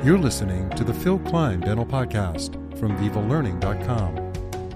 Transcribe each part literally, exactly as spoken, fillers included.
You're listening to the Phil Klein Dental Podcast from viva learning dot com.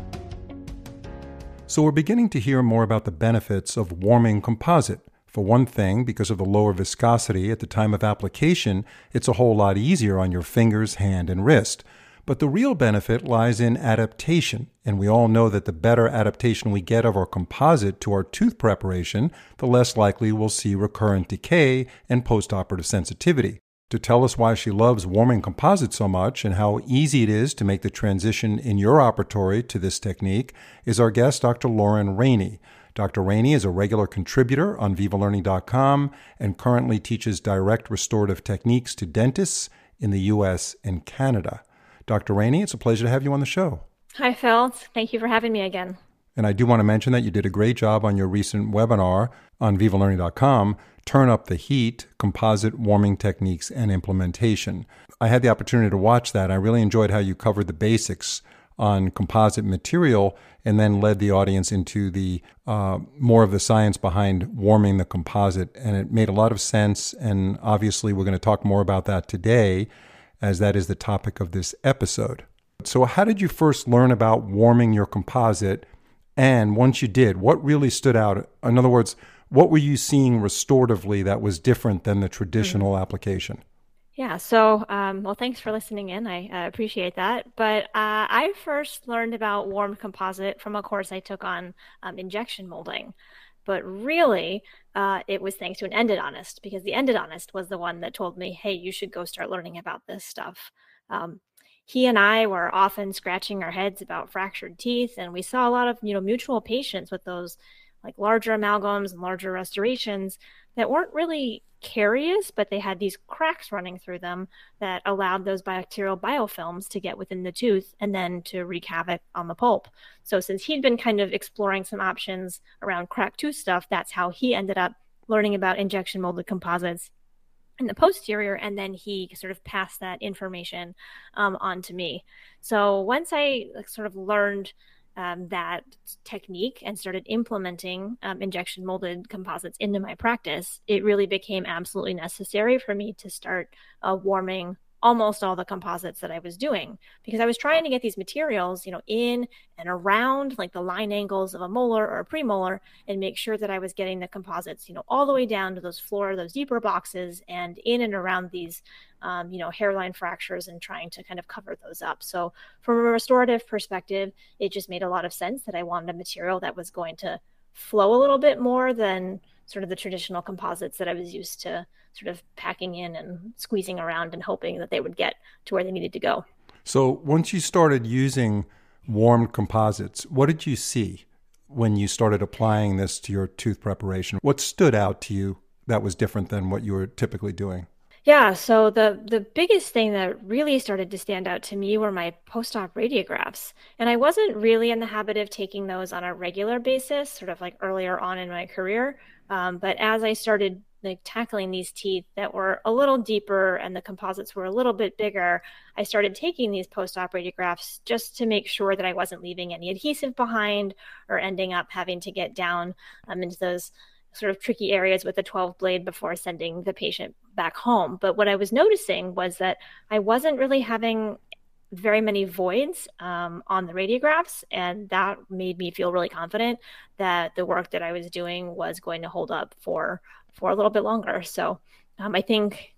So we're beginning to hear more about the benefits of warming composite. For one thing, because of the lower viscosity at the time of application, it's a whole lot easier on your fingers, hand, and wrist. But the real benefit lies in adaptation, and we all know that the better adaptation we get of our composite to our tooth preparation, the less likely we'll see recurrent decay and postoperative sensitivity. To tell us why she loves warming composite so much and how easy it is to make the transition in your operatory to this technique is our guest, Doctor Lauren Rainey. Doctor Rainey is a regular contributor on viva learning dot com and currently teaches direct restorative techniques to dentists in the U S and Canada. Doctor Rainey, it's a pleasure to have you on the show. Hi, Phil. Thank you for having me again. And I do want to mention that you did a great job on your recent webinar on viva learning dot com, Turn Up the Heat, Composite Warming Techniques and Implementation. I had the opportunity to watch that. I really enjoyed how you covered the basics on composite material and then led the audience into the uh, more of the science behind warming the composite. And it made a lot of sense. And obviously, we're going to talk more about that today, as that is the topic of this episode. So how did you first learn about warming your composite? And once you did, what really stood out? In other words, what were you seeing restoratively that was different than the traditional mm-hmm. application? Yeah, so, um, well, thanks for listening in. I uh, appreciate that. But uh, I first learned about warmed composite from a course I took on um, injection molding. But really, uh, it was thanks to an endodontist, because the endodontist was the one that told me, hey, you should go start learning about this stuff. Um, he and I were often scratching our heads about fractured teeth, and we saw a lot of, you know, mutual patients with those like larger amalgams and larger restorations that weren't really carious, but they had these cracks running through them that allowed those bacterial biofilms to get within the tooth and then to wreak havoc on the pulp. So since he'd been kind of exploring some options around cracked tooth stuff, that's how he ended up learning about injection molded composites in the posterior, and then he sort of passed that information um, on to me. So once I like, sort of learned Um, that technique and started implementing um, injection molded composites into my practice, it really became absolutely necessary for me to start uh, warming almost all the composites that I was doing, because I was trying to get these materials, you know, in and around like the line angles of a molar or a premolar, and make sure that I was getting the composites, you know, all the way down to those floor, those deeper boxes, and in and around these, um, you know, hairline fractures, and trying to kind of cover those up. So from a restorative perspective, it just made a lot of sense that I wanted a material that was going to flow a little bit more than sort of the traditional composites that I was used to sort of packing in and squeezing around and hoping that they would get to where they needed to go. So once you started using warmed composites, what did you see when you started applying this to your tooth preparation? What stood out to you that was different than what you were typically doing? Yeah, so the, the biggest thing that really started to stand out to me were my post-op radiographs. And I wasn't really in the habit of taking those on a regular basis, sort of like earlier on in my career. Um, but as I started like tackling these teeth that were a little deeper and the composites were a little bit bigger, I started taking these post-op radiographs just to make sure that I wasn't leaving any adhesive behind or ending up having to get down um, into those sort of tricky areas with a twelve blade before sending the patient back home. But what I was noticing was that I wasn't really having very many voids um, on the radiographs, and that made me feel really confident that the work that I was doing was going to hold up for for a little bit longer. So um, I think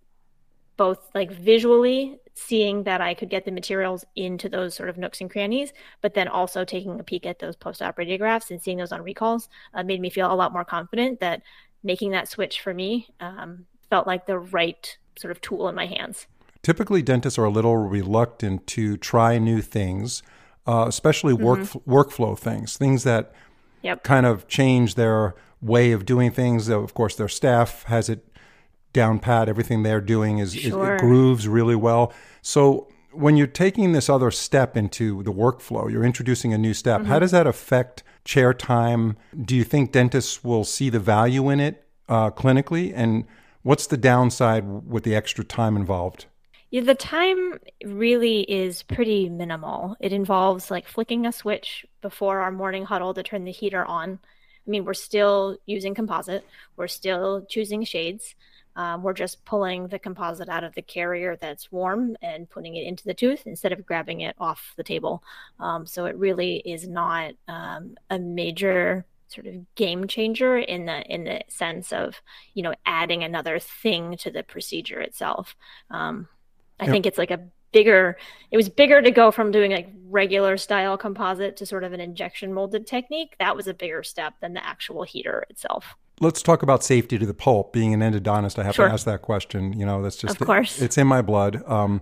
both like visually seeing that I could get the materials into those sort of nooks and crannies, but then also taking a peek at those post-op radiographs and seeing those on recalls uh, made me feel a lot more confident that making that switch for me um, felt like the right sort of tool in my hands. Typically, dentists are a little reluctant to try new things, uh, especially work mm-hmm. workflow things, things that yep. kind of change their way of doing things. Of course, their staff has it down pat. Everything they're doing is, sure. is it grooves really well. So when you're taking this other step into the workflow, you're introducing a new step. Mm-hmm. How does that affect chair time? Do you think dentists will see the value in it uh, clinically? And what's the downside with the extra time involved? Yeah, the time really is pretty minimal. It involves like flicking a switch before our morning huddle to turn the heater on. I mean, we're still using composite. We're still choosing shades. Um, we're just pulling the composite out of the carrier that's warm and putting it into the tooth instead of grabbing it off the table. Um, so it really is not um, a major sort of game changer in the in the sense of, you know, adding another thing to the procedure itself. Um, I Yep. think it's like a bigger, it was bigger to go from doing like regular style composite to sort of an injection molded technique. That was a bigger step than the actual heater itself. Let's talk about safety to the pulp. Being an endodontist, I have Sure. to ask that question. You know, that's just, Of course. it's in my blood. Um,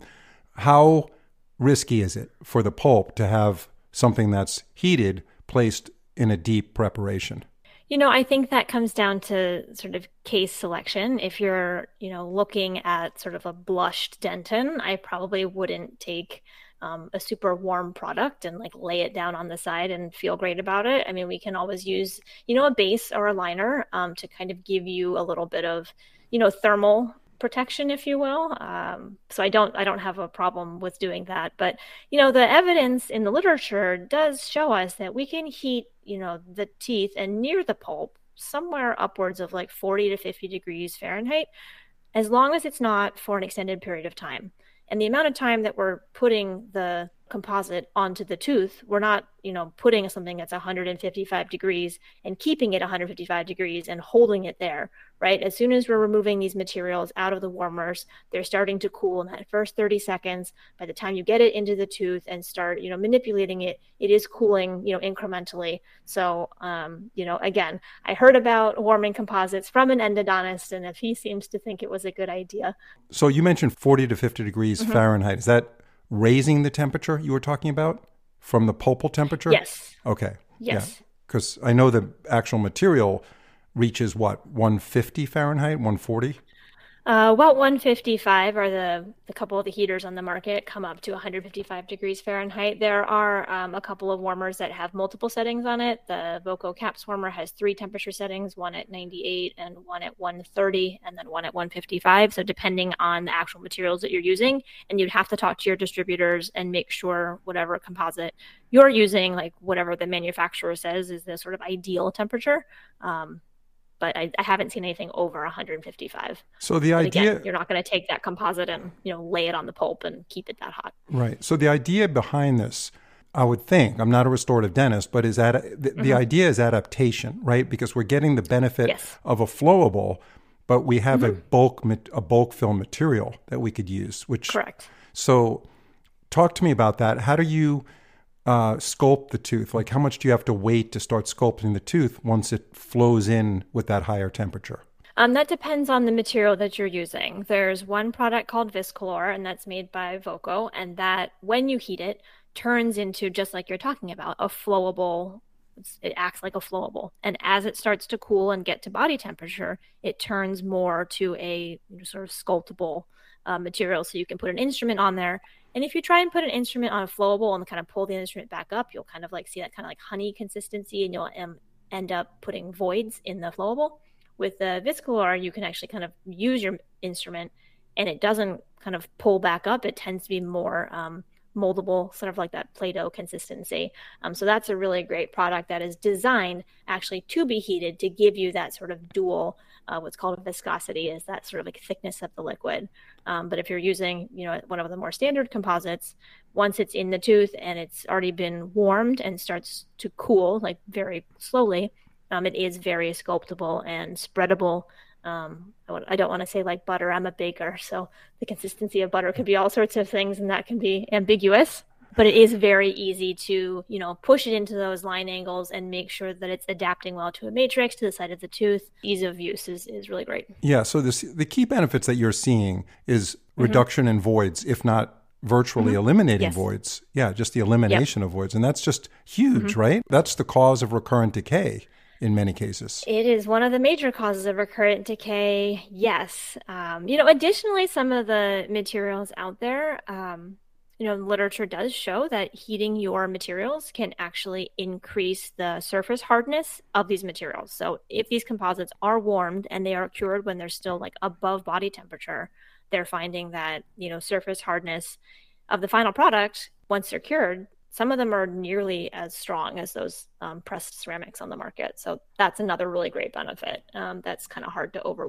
how risky is it for the pulp to have something that's heated placed in a deep preparation? You know, I think that comes down to sort of case selection. If you're, you know, looking at sort of a blushed dentin, I probably wouldn't take um, a super warm product and like lay it down on the side and feel great about it. I mean, we can always use, you know, a base or a liner um, to kind of give you a little bit of, you know, thermal protection, if you will. Um, so I don't I don't have a problem with doing that. But you know, the evidence in the literature does show us that we can heat, you know, the teeth and near the pulp somewhere upwards of like forty to fifty degrees Fahrenheit, as long as it's not for an extended period of time. And the amount of time that we're putting the composite onto the tooth, we're not, you know, putting something that's one hundred fifty-five degrees and keeping it one hundred fifty-five degrees and holding it there, right? As soon as we're removing these materials out of the warmers, they're starting to cool in that first thirty seconds. By the time you get it into the tooth and start, you know, manipulating it, it is cooling, you know, incrementally. So, um, you know, again, I heard about warming composites from an endodontist, and if he seems to think it was a good idea. So you mentioned forty to fifty degrees Mm-hmm. Fahrenheit. Is that raising the temperature you were talking about from the pulpal temperature? Yes. Okay. Yes. Yeah. Because I know the actual material reaches what, one fifty Fahrenheit, one forty? Uh, well, one fifty-five are the, the couple of the heaters on the market come up to one hundred fifty-five degrees Fahrenheit. There are um, a couple of warmers that have multiple settings on it. The Voco Caps warmer has three temperature settings, one at ninety-eight and one at one thirty, and then one at one fifty-five. So depending on the actual materials that you're using, and you'd have to talk to your distributors and make sure whatever composite you're using, like whatever the manufacturer says is the sort of ideal temperature. Um, but I, I haven't seen anything over one hundred fifty-five. So the But idea, again, you're not going to take that composite and, you know, lay it on the pulp and keep it that hot. right. So the idea behind this, I would think, I'm not a restorative dentist, but is that the, the idea is adaptation, right? Because we're getting the benefit Yes. of a flowable, but we have a bulk mat- a bulk film material that we could use. Which Correct. so, talk to me about that. How do you uh, sculpt the tooth? Like, how much do you have to wait to start sculpting the tooth once it flows in with that higher temperature? Um, that depends on the material that you're using. There's one product called Viscolor, and that's made by Voco, and that when you heat it, turns into, just like you're talking about, a flowable. It's, it acts like a flowable. And as it starts to cool and get to body temperature, it turns more to a, you know, sort of sculptable uh, material. So you can put an instrument on there. And if you try and put an instrument on a flowable and kind of pull the instrument back up, you'll kind of like see that kind of like honey consistency, and you'll um, end up putting voids in the flowable. With the Viscolor, you can actually kind of use your instrument and it doesn't kind of pull back up. It tends to be more um, moldable, sort of like that Play-Doh consistency. Um, so that's a really great product that is designed actually to be heated to give you that sort of dual, uh, what's called a viscosity, is that sort of like thickness of the liquid. Um, but if you're using, you know, one of the more standard composites, once it's in the tooth and it's already been warmed and starts to cool, like very slowly, um, it is very sculptable and spreadable. Um, I don't want to say like butter. I'm a baker, so the consistency of butter could be all sorts of things, and that can be ambiguous. But it is very easy to, you know, push it into those line angles and make sure that it's adapting well to a matrix, to the side of the tooth. Ease of use is, is really great. Yeah. So this, the key benefits that you're seeing is reduction in voids, if not virtually eliminating Yes. voids. Yeah, just the elimination of voids. And that's just huge, right? That's the cause of recurrent decay in many cases. It is one of the major causes of recurrent decay. Yes. Um, you know, additionally, some of the materials out there, um, you know, literature does show that heating your materials can actually increase the surface hardness of these materials. So if these composites are warmed and they are cured when they're still like above body temperature, they're finding that, you know, surface hardness of the final product, once they're cured, some of them are nearly as strong as those um, pressed ceramics on the market. So that's another really great benefit um, that's kind of hard to overlook.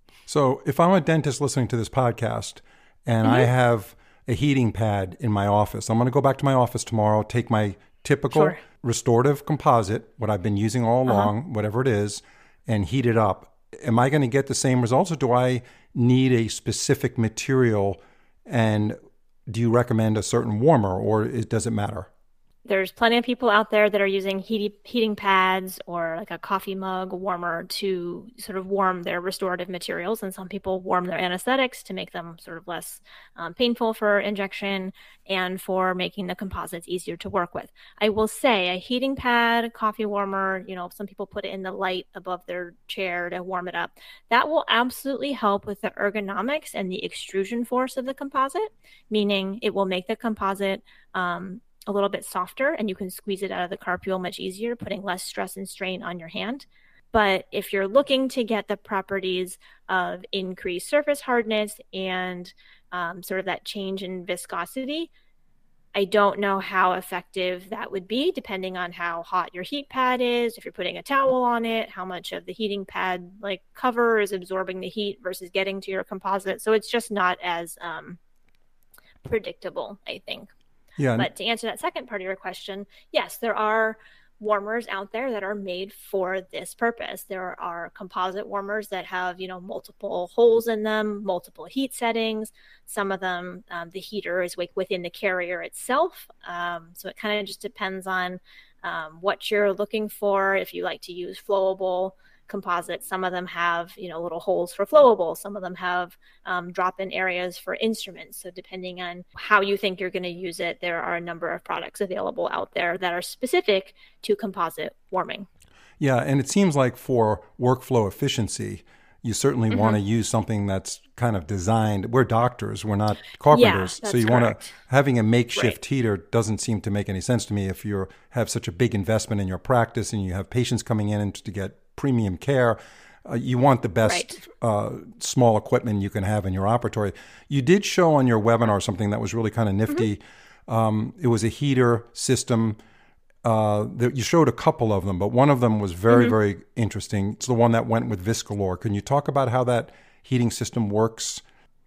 So if I'm a dentist listening to this podcast and I Mm-hmm. have a heating pad in my office, I'm going to go back to my office tomorrow, take my typical Sure. restorative composite, what I've been using all Uh-huh. along, whatever it is, and heat it up. Am I going to get the same results, or do I need a specific material? And do you recommend a certain warmer, or it, does it matter? There's plenty of people out there that are using heating heating pads or like a coffee mug warmer to sort of warm their restorative materials. And some people warm their anesthetics to make them sort of less um, painful for injection and for making the composites easier to work with. I will say a heating pad, coffee warmer, you know, some people put it in the light above their chair to warm it up. That will absolutely help with the ergonomics and the extrusion force of the composite, meaning it will make the composite um, a little bit softer and you can squeeze it out of the carpule much easier, putting less stress and strain on your hand. But if you're looking to get the properties of increased surface hardness and um, sort of that change in viscosity, I don't know how effective that would be, depending on how hot your heat pad is, if you're putting a towel on it, how much of the heating pad like cover is absorbing the heat versus getting to your composite. So it's just not as um, predictable, I think. Yeah. But to answer that second part of your question, yes, there are warmers out there that are made for this purpose. There are composite warmers that have, you know, multiple holes in them, multiple heat settings. Some of them, um, the heater is like within the carrier itself. Um, so it kind of just depends on um, what you're looking for. If you like to use flowable composites, some of them have, you know, little holes for flowable. Some of them have um, drop-in areas for instruments. So depending on how you think you're going to use it, there are a number of products available out there that are specific to composite warming. Yeah, and it seems like for workflow efficiency, you certainly Mm-hmm. want to use something that's kind of designed. We're doctors, we're not carpenters. Yeah, So that's you want correct. to, having a makeshift Right. heater doesn't seem to make any sense to me if you have such a big investment in your practice and you have patients coming in and to get premium care. Uh, you want the best Right. uh, small equipment you can have in your operatory. You did show on your webinar something that was really kind of nifty. Mm-hmm. Um, it was a heater system. Uh, that you showed a couple of them, but one of them was very, Mm-hmm. very interesting. It's the one that went with Viscolor. Can you talk about how that heating system works?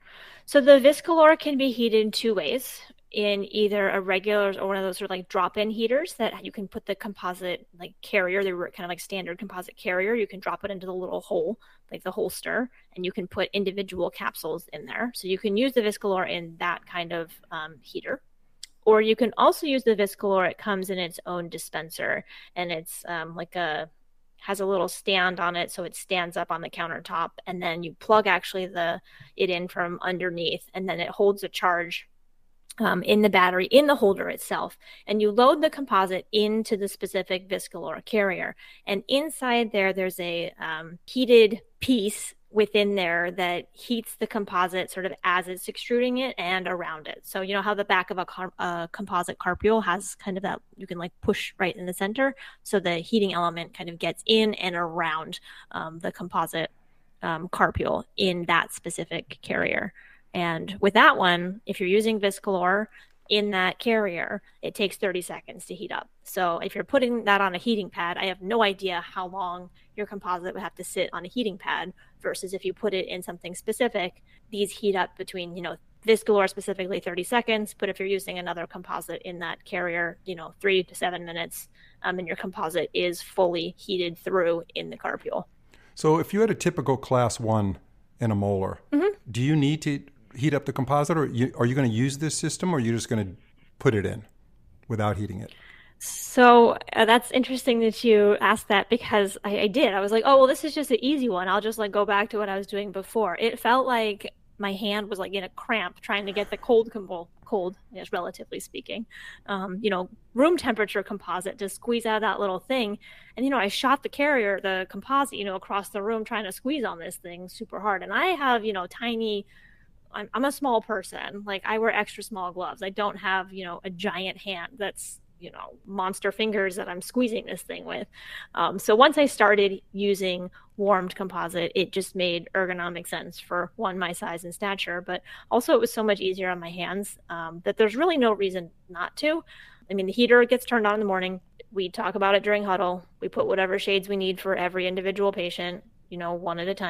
So the Viscolor can be heated two ways, in either a regular or one of those sort of like drop-in heaters that you can put the composite like carrier, they were kind of like standard composite carrier. You can drop it into the little hole, like the holster, and you can put individual capsules in there. So you can use the Viscolor in that kind of um, heater. Or you can also use the Viscolor. It comes in its own dispenser, and it's um, like a has a little stand on it, so it stands up on the countertop, and then you plug actually the it in from underneath, and then it holds a charge um, in the battery in the holder itself, and you load the composite into the specific Viscolor carrier, and inside there there's a um, heated piece within there that heats the composite sort of as it's extruding it and around it. So you know how the back of a, car- a composite carpule has kind of that, you can like push right in the center. So the heating element kind of gets in and around um, the composite um, carpule in that specific carrier. And with that one, if you're using Viscolor in that carrier, it takes thirty seconds to heat up. So if you're putting that on a heating pad, I have no idea how long your composite would have to sit on a heating pad versus if you put it in something specific, these heat up between, you know, Viscolor specifically thirty seconds, but if you're using another composite in that carrier, you know, three to seven minutes, um, and your composite is fully heated through in the carpule. So if you had a typical class one in a molar, Mm-hmm. do you need to heat up the composite, or you, are you going to use this system, or are you just going to put it in without heating it? So uh, that's interesting that you asked that because I, I did. I was like, oh, well, this is just an easy one. I'll just like go back to what I was doing before. It felt like my hand was like in a cramp trying to get the cold, com- cold, yes, relatively speaking, um, you know, room temperature composite to squeeze out that little thing. And, you know, I shot the carrier, the composite, you know, across the room trying to squeeze on this thing super hard. And I have, you know, tiny I'm, I'm a small person. Like I wear extra small gloves. I don't have, you know, a giant hand that's, you know, monster fingers that I'm squeezing this thing with. Um, so once I started using warmed composite, it just made ergonomic sense for one, my size and stature, but also it was so much easier on my hands um, that there's really no reason not to. I mean, the heater gets turned on in the morning. We talk about it during huddle. We put whatever shades we need for every individual patient, you know, one at a time.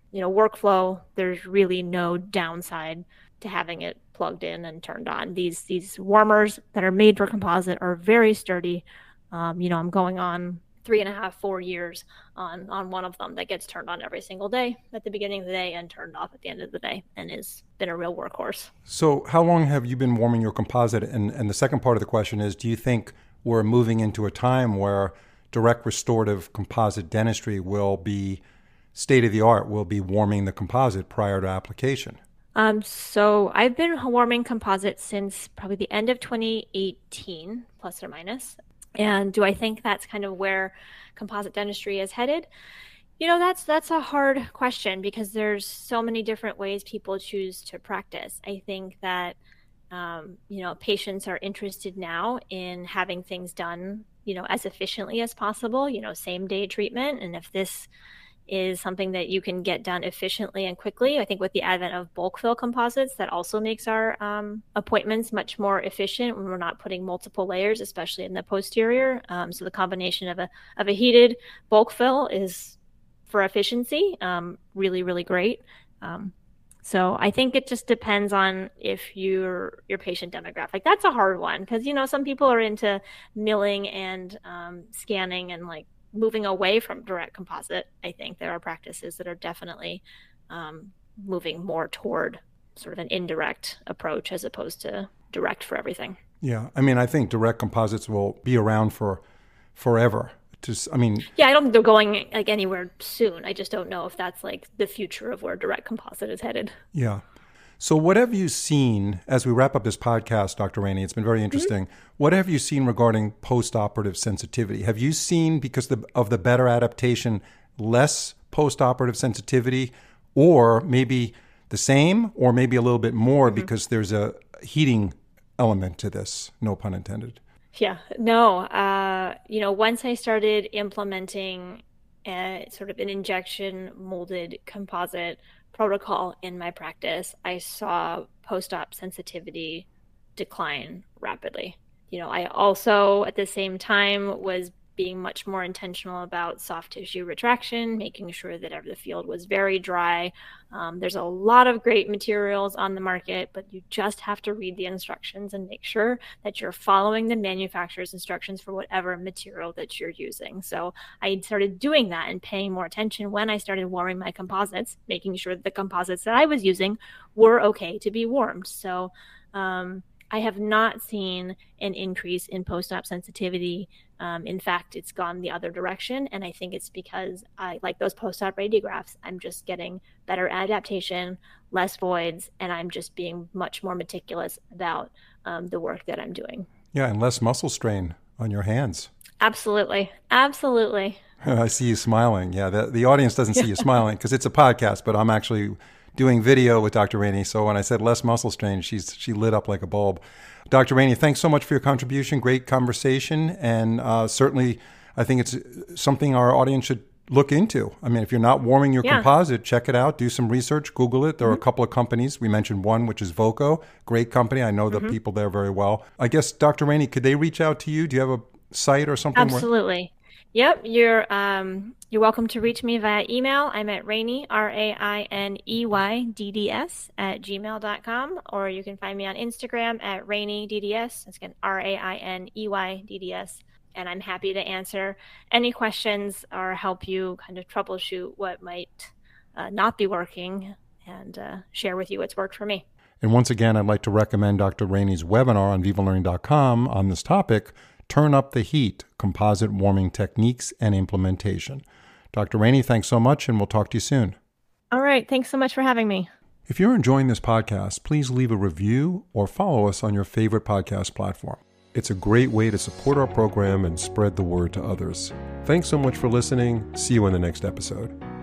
you know, workflow, there's really no downside to having it plugged in and turned on. These these warmers that are made for composite are very sturdy. Um, you know, I'm going on three and a half, four years on on one of them that gets turned on every single day at the beginning of the day and turned off at the end of the day, and has been a real workhorse. So how long have you been warming your composite? And, and the second part of the question is, do you think we're moving into a time where direct restorative composite dentistry will be state of the art, will be warming the composite prior to application? Um, so I've been warming composite since probably the end of twenty eighteen, plus or minus. And do I think that's kind of where composite dentistry is headed? You know, that's that's a hard question because there's so many different ways people choose to practice. I think that, um, you know, patients are interested now in having things done, you know, as efficiently as possible, you know, same day treatment. And if this is something that you can get done efficiently and quickly, I think with the advent of bulk fill composites, that also makes our um, appointments much more efficient when we're not putting multiple layers, especially in the posterior. Um, so the combination of a of a heated bulk fill is, for efficiency, um, really, really great. Um, so I think it just depends on if your your patient demographic. That's a hard one because, you know, some people are into milling and um, scanning and like moving away from direct composite. I think there are practices that are definitely um, moving more toward sort of an indirect approach as opposed to direct for everything. Yeah. I mean, I think direct composites will be around for forever. Just, I mean, yeah, I don't think they're going like anywhere soon. I just don't know if that's like the future of where direct composite is headed. Yeah. So what have you seen, as we wrap up this podcast, Doctor Rainey, it's been very interesting, mm-hmm. what have you seen regarding post-operative sensitivity? Have you seen, because of the better adaptation, less post-operative sensitivity, or maybe the same, or maybe a little bit more mm-hmm. because there's a heating element to this, no pun intended? Yeah, no. Uh, you know, once I started implementing a, sort of an injection molded composite protocol in my practice, I saw post-op sensitivity decline rapidly. You know, I also at the same time was being much more intentional about soft tissue retraction, making sure that the field was very dry. Um, there's a lot of great materials on the market, but you just have to read the instructions and make sure that you're following the manufacturer's instructions for whatever material that you're using. So I started doing that and paying more attention when I started warming my composites, making sure that the composites that I was using were okay to be warmed. So um, I have not seen an increase in post-op sensitivity. Um, in fact, it's gone the other direction. And I think it's because I like those post-op radiographs, I'm just getting better adaptation, less voids, and I'm just being much more meticulous about um, the work that I'm doing. Yeah, and less muscle strain on your hands. Absolutely. Absolutely. I see you smiling. Yeah, the, the audience doesn't see you smiling because it's a podcast, but I'm actually doing video with Doctor Rainey. So when I said less muscle strain, she's she lit up like a bulb. Doctor Rainey, thanks so much for your contribution. Great conversation. And uh, certainly, I think it's something our audience should look into. I mean, if you're not warming your yeah. composite, check it out. Do some research. Google it. There mm-hmm. are a couple of companies. We mentioned one, which is Voco. Great company. I know the mm-hmm. people there very well. I guess, Doctor Rainey, could they reach out to you? Do you have a site or something? Absolutely. Where- Yep, you're um, you're welcome to reach me via email. I'm at Rainey, R A I N E Y D D S at gmail dot com, or you can find me on Instagram at Rainey D D S. That's again R A I N E Y D D S, and I'm happy to answer any questions or help you kind of troubleshoot what might uh, not be working and uh, share with you what's worked for me. And once again, I'd like to recommend Doctor Rainey's webinar on viva learning dot com on this topic, Turn Up the Heat, Composite Warming Techniques and Implementation. Doctor Rainey, thanks so much, and we'll talk to you soon. All right. Thanks so much for having me. If you're enjoying this podcast, please leave a review or follow us on your favorite podcast platform. It's a great way to support our program and spread the word to others. Thanks so much for listening. See you in the next episode.